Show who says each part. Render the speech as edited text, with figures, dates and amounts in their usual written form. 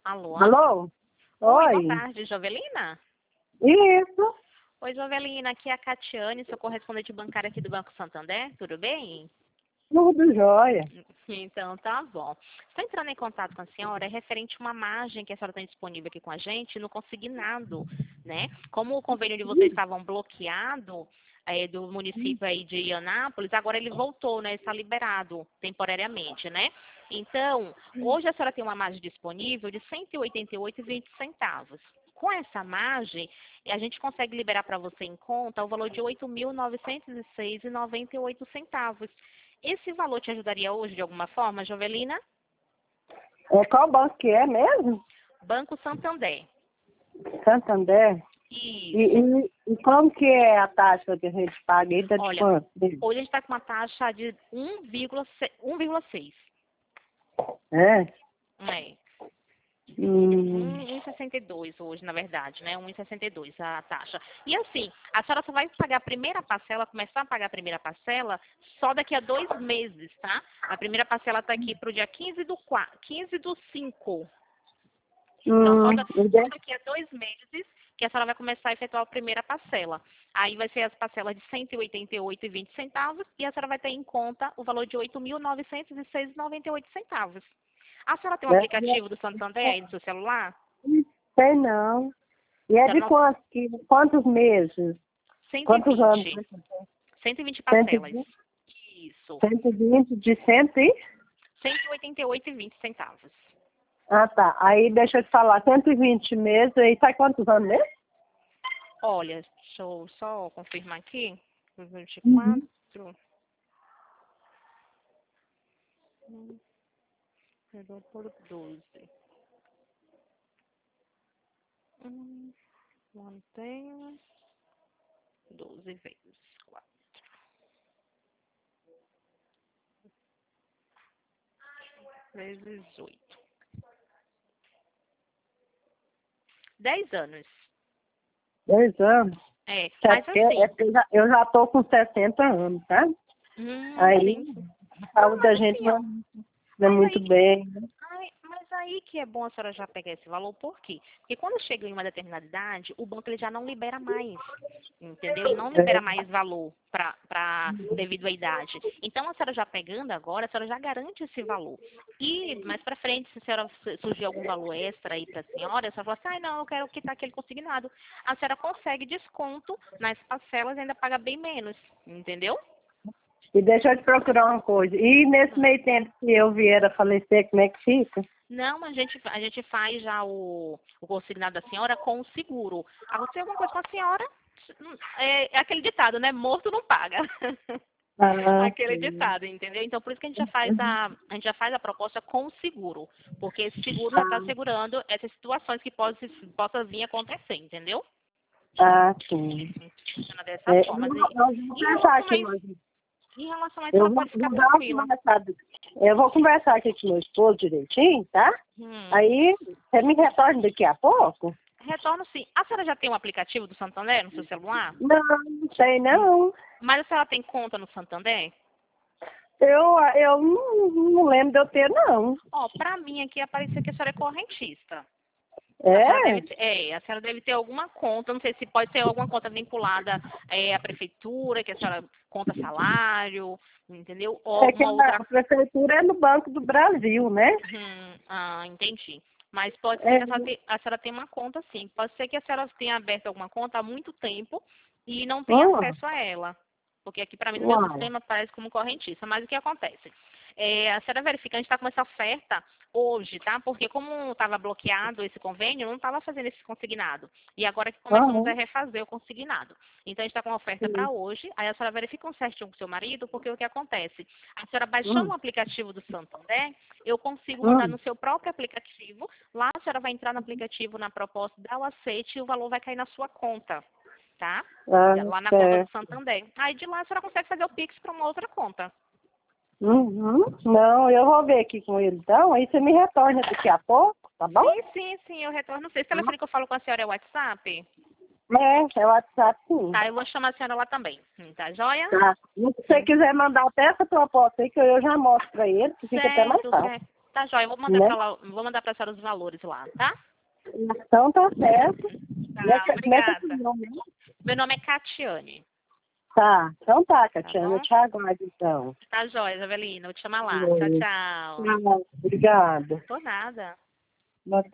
Speaker 1: Alô?
Speaker 2: Alô?
Speaker 1: Oi, boa
Speaker 2: Oi.
Speaker 1: tarde, Jovelina?
Speaker 2: Isso.
Speaker 1: Oi, Jovelina, aqui é a Catiane, sou correspondente bancária aqui do Banco Santander, tudo bem?
Speaker 2: Tudo jóia.
Speaker 1: Então, tá bom. Estou entrando em contato com a senhora, é referente a uma margem que a senhora tem disponível aqui com a gente no consignado, né? Como o convênio de vocês estavam bloqueado, do município aí de Anápolis, agora ele voltou, né? Está liberado temporariamente, né? Então, hoje a senhora tem uma margem disponível de R$ 188,20. Com essa margem, a gente consegue liberar para você em conta o valor de R$ 8.906,98. Esse valor te ajudaria hoje de alguma forma, Jovelina?
Speaker 2: Qual banco que é mesmo?
Speaker 1: Banco Santander.
Speaker 2: Santander.
Speaker 1: Isso.
Speaker 2: E como que é a taxa que a gente paga aí? Tá de
Speaker 1: Olha,
Speaker 2: quanto?
Speaker 1: hoje a gente está com uma taxa de 1,6.
Speaker 2: É?
Speaker 1: É.
Speaker 2: Hum.
Speaker 1: 1,62 hoje, na verdade, né? 1,62 a taxa. E assim, a senhora só vai pagar a primeira parcela, começar a pagar a primeira parcela só daqui a 2 meses, tá? A primeira parcela está aqui para o dia 15/5. Então, só daqui a 2 meses que a senhora vai começar a efetuar a primeira parcela. Aí vai ser as parcelas de R$ 188,20 e a senhora vai ter em conta o valor de R$ 8.906,98. A senhora tem um aplicativo do Santander aí no seu celular?
Speaker 2: Sei não. E é de quantos meses? Quantos anos?
Speaker 1: 120. 120 parcelas.
Speaker 2: 120?
Speaker 1: Isso.
Speaker 2: 120 de 100 e?
Speaker 1: R$ 188,20.
Speaker 2: Ah, tá. Aí deixa eu te falar, 120 meses, aí sai quantos anos mesmo?
Speaker 1: Olha, deixa eu só confirmar aqui. 24. Pegou por 12. Mantenho 12 vezes 4 vezes 8. 10 anos.
Speaker 2: 10 anos.
Speaker 1: É, mas assim.
Speaker 2: Eu já tô com 60 anos, tá? Aí,
Speaker 1: Sim.
Speaker 2: a saúde da gente
Speaker 1: Assim,
Speaker 2: não é muito
Speaker 1: aí,
Speaker 2: bem. Né?
Speaker 1: mas aí que é bom a senhora já pegar esse valor, por quê? Porque quando chega em uma determinada idade, o banco ele já não libera mais, entendeu? Ele não libera mais valor devido à idade. Então, a senhora já pegando agora, a senhora já garante esse valor. E mais pra frente, se a senhora surgir algum valor extra aí pra senhora, a senhora fala assim, não, eu quero quitar aquele consignado. A senhora consegue desconto nas parcelas e ainda paga bem menos, entendeu?
Speaker 2: E deixa eu te procurar uma coisa. E nesse meio tempo que eu vier a falecer, como é que fica?
Speaker 1: Não, a gente faz já o consignado da senhora com o seguro. Aconteceu alguma coisa com a senhora, é aquele ditado, né? Morto não paga. Aquele
Speaker 2: Sim.
Speaker 1: ditado, entendeu? Então, por isso que a gente já faz a proposta com o seguro. Porque esse seguro já está assegurando essas situações que possa vir a acontecer, entendeu?
Speaker 2: Sim.
Speaker 1: Funciona dessa forma. Em relação a isso, ela pode ficar tranquila.
Speaker 2: Eu vou conversar aqui com meu esposo direitinho, tá? Aí, você me retorna daqui a pouco?
Speaker 1: Retorno sim. A senhora já tem um aplicativo do Santander no seu celular?
Speaker 2: Não sei não.
Speaker 1: Mas a senhora tem conta no Santander?
Speaker 2: Eu não lembro de eu ter, não.
Speaker 1: Pra mim aqui apareceu que a senhora é correntista.
Speaker 2: É?
Speaker 1: A senhora deve ter alguma conta, não sei se pode ter alguma conta vinculada à prefeitura, que a senhora conta salário, entendeu? Ou alguma outra.
Speaker 2: A prefeitura é no Banco do Brasil, né?
Speaker 1: Entendi. Mas pode ser que a senhora tenha uma conta, sim. Pode ser que a senhora tenha aberto alguma conta há muito tempo e não tenha acesso a ela. Porque aqui, para mim, no meu sistema, aparece como correntista. Mas o que acontece? A senhora verifica, a gente está com essa oferta hoje, tá? Porque como estava bloqueado esse convênio, não estava fazendo esse consignado. E agora que começamos a refazer o consignado. Então, a gente está com uma oferta para hoje. Aí a senhora verifica um certinho com o seu marido, porque o que acontece? A senhora baixando o aplicativo do Santander, eu consigo mandar no seu próprio aplicativo. Lá a senhora vai entrar no aplicativo, na proposta, dá o aceite e o valor vai cair na sua conta. Tá? Lá na conta do Santander. Aí de lá a senhora consegue fazer o Pix para uma outra conta.
Speaker 2: Não, eu vou ver aqui com ele então, aí você me retorna daqui a pouco, tá bom?
Speaker 1: Sim, eu retorno. Não sei se o telefone que eu falo com a senhora é o WhatsApp.
Speaker 2: É o WhatsApp, sim.
Speaker 1: Tá, eu vou chamar a senhora lá também. Tá joia?
Speaker 2: Tá. Se você quiser mandar até essa proposta aí, que eu já mostro pra ele, que fica até mais fácil.
Speaker 1: Tá, joia. Eu vou mandar pra lá, vou mandar pra senhora os valores lá, tá?
Speaker 2: Então tá certo.
Speaker 1: Tá, obrigada.
Speaker 2: Nome?
Speaker 1: Meu nome é Catiane.
Speaker 2: Tá, então tá, Catiana,
Speaker 1: Tá
Speaker 2: eu te aguardo então.
Speaker 1: Tá, joia, Javelina. Vou te chamar lá. Tchau, tchau.
Speaker 2: Tchau, obrigada.
Speaker 1: Por nada.
Speaker 2: Boa